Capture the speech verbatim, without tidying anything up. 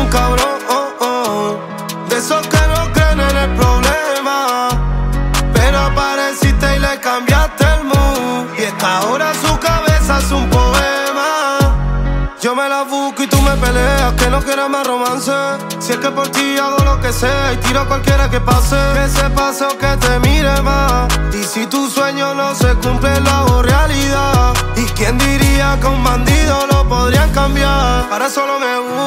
cabrón, oh, oh, de esos que no creen en el problema, pero apareciste y le cambiaste el mood. Y es que ahora su cabeza es un poema. Yo me la busco y tú me peleas, que no quieres más romance. Si es que por ti hago lo que sea y tiro a cualquiera que pase. Que se pase o que te mire más. Y si tu sueño no se cumple, lo hago realidad. ¿Y quién diría que un bandido lo podrían cambiar? Ahora solo me gusta